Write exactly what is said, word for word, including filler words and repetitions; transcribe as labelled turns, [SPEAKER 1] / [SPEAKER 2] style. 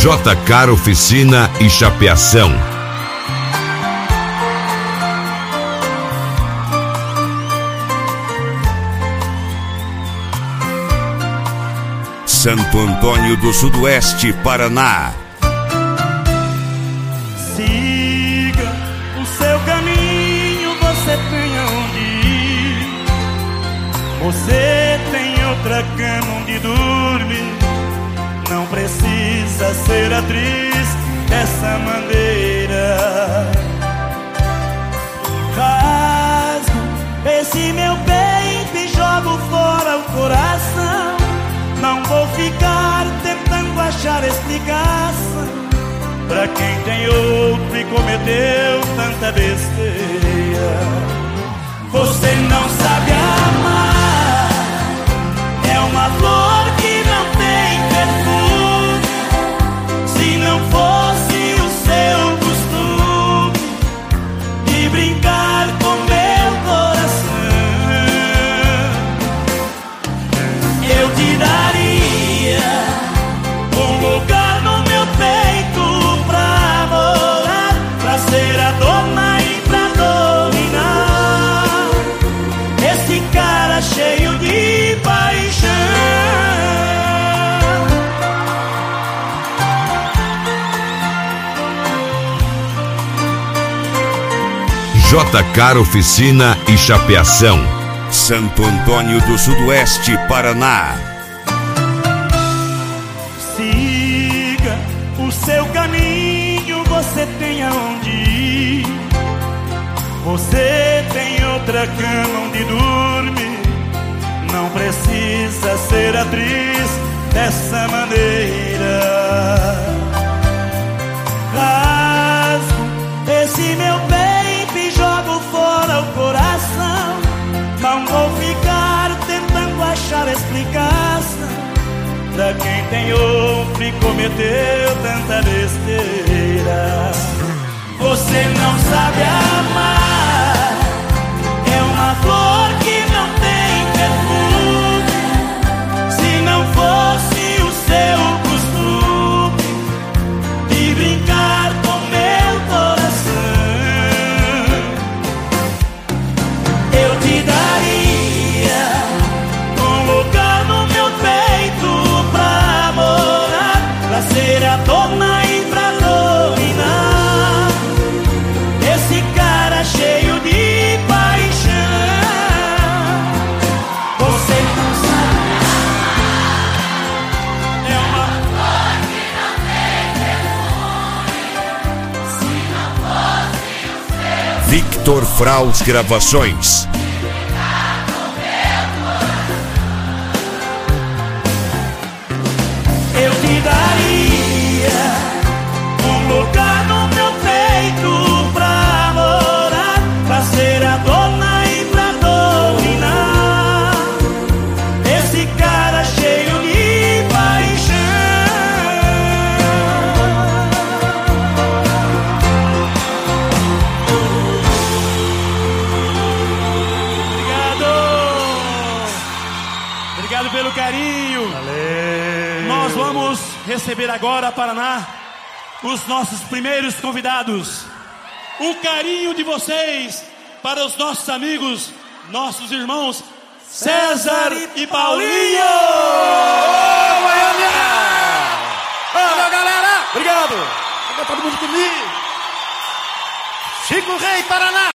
[SPEAKER 1] J-Car Oficina e Chapeação. Santo Antônio do Sudoeste, Paraná.
[SPEAKER 2] Siga o seu caminho, você tem onde ir. Você tem outra cama onde dormir. Não precisa ser atriz dessa maneira. Rasgo esse meu peito e jogo fora o coração. Não vou ficar tentando achar explicação pra quem tem outro e cometeu tanta besteira. Você não sabe amar, é uma flor que não tem perfume. Se não fosse o seu costume de brincar com meu coração, eu te daria um lugar no meu peito pra morar, pra ser a dona e pra dominar esse cara cheio de paixão.
[SPEAKER 1] J-Car Oficina e Chapeação. Santo Antônio do Sudoeste, Paraná.
[SPEAKER 2] Siga o seu caminho, você tem aonde ir. Você tem outra cama onde dormir. Não precisa ser atriz dessa maneira. Rasgo esse meu peito e jogo fora o coração. Não vou ficar tentando achar explicação pra quem tem outro e cometeu tanta besteira. Você não sabe amar, é uma flor que não tem perfume. Se não fosse o seu costume de brincar com meu coração, eu te daria um lugar no meu peito pra morar, pra ser a dona e pra dominar esse cara cheio de paixão. Você não sabe, é uma flor que não tem perfume. Se não fosse o seu
[SPEAKER 1] Victor Fraus Gravações.
[SPEAKER 2] eu te daria um lugar no meu peito pra morar, pra ser a dona e pra dominar esse cara cheio de paixão. Obrigado. Obrigado pelo carinho. Nós vamos receber agora, Paraná, os nossos primeiros convidados. O carinho de vocês para os nossos amigos, nossos irmãos César e Paulinho.
[SPEAKER 3] Ô, Goiânia! Valeu, galera! Obrigado! Fica todo mundo comigo! Chico Rei, Paraná!